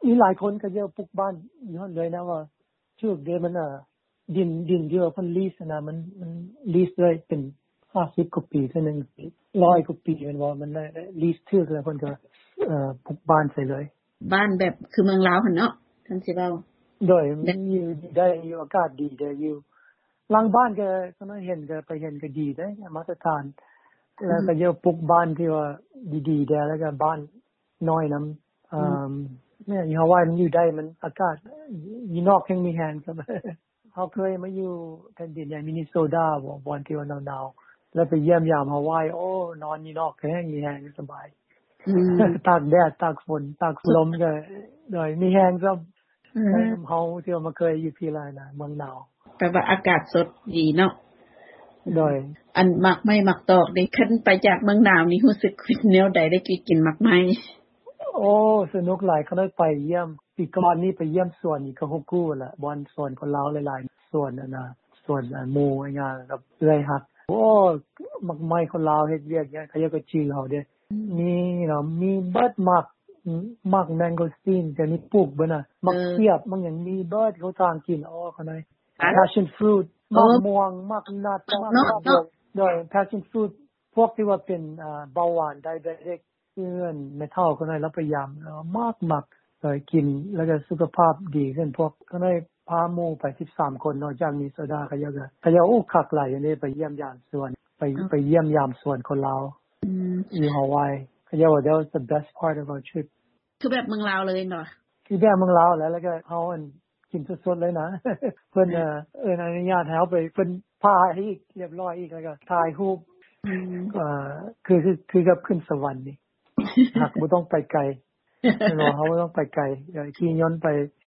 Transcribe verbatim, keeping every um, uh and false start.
มีหลายคนก็จะปลูกบ้านอยู่หั่นเลยนะว่าช่วงเดือนมันน่ะดินดินที่ว่าเพิ่นลีสนะมันมันลีสเลยเป็นห้าสิบกว่าปีเทื่อนึงหนึ่งร้อยกว่าปีแม่นบ่มันลีสถือแล้วเพิ่นก็เอ่อปลูกบ้านใส่เลยบ้านแบบคือเมืองลาวหั่นเนาะท่านสิเว้าโดยมันอยู่ได้อยู่อากาศดีได้อยู่หลังบ้านก็ก็เห็นก็ไปเห็นก็ดีได้มาตรฐานแล้วก็เยอะปลูกบ้านที่ว่าดีๆได้แล้วก็บ้านน้อยนำอ่าแม่อยู่ฮาวายมันอยู่ได้มันอากาศอยู่นอกแห่งมีแฮงครับเฮาเคยมาอยู่แผ่นดินใหญ่มินนิโซดาบ่บ่อนที่ว่าหนาวๆแล้วไปเยี่ยมยามฮาวายโอ้นอนอยู่นอกแห่งมีแฮงสบายอืมตากแดดตากฝนตากลมก็ได้มีแฮงซับอือเฮาที่ว่ามาเคยอยู่ที่ลานะเมืองหนาวแต่ว่าอากาศสดดีเนาะโดยอันมักไม้มักตอกได้ขึ้นไปจากเมืองหนาวนี่รู้สึกแนวใดได้กินมักไม้โอ้สนุกหลายเขาได้ไปเยี่ยมปีก่อนนี้ไปเยี่ยมสวนอีกฮกกูล่ะบ่อนสวนคนลาวหลายๆสวนน่ะนะสวนหมู่งานกับเอื้อยฮักโอ้มักไม้คนลาวเฮ็ดเวียกเนี่ยเขาก็ชื่อเฮาเด้มีเนาะมีเบิดมักมักแมงโกสตีนจะมีปลูกบ่น่ะมักเสียบมันยังมีเบิดเขาทางกินอ๋อเขาได้ passion fruit มักม่วงมักนัดมักดอกโดย passion fruit พวกที่ว่าเป็นอ่าเบาหวานไดเบติกเพื่อนไม่เท่าคนนั้นแล้วพยายามมากมักเอ่อกินแล้วก็สุขภาพดีขึ้นพวกคนนั้นพาหมู่ไปสิบสามคนนอกจากมีโซดาก็เยอะก็ก็เยอะโอ้คักหลายอันนี้ไปเยี่ยมยามสวนไปไปเยี่ยมยามสวนคนลาวอืมอยู่ฮาวายก็เยอะว่า that was the best part of our trip คือแบบเมืองลาวเลยเนาะคือแบบเมืองลาวแล้วแล้วก็เฮาอันกินสดๆเลยนะเพิ่นเอ่อเอิ้นอนุญาตให้เฮาไปเพิ่นพาให้อีกเรียบร้อยอีกแล้วก็ถ่ายรูปเอ่อคือคือคือกับขึ้นสวรรค์นี่หากบ่ต้องไปไกลเนาะเฮาบ่ต้องไปไกลขี่ยนต์ไป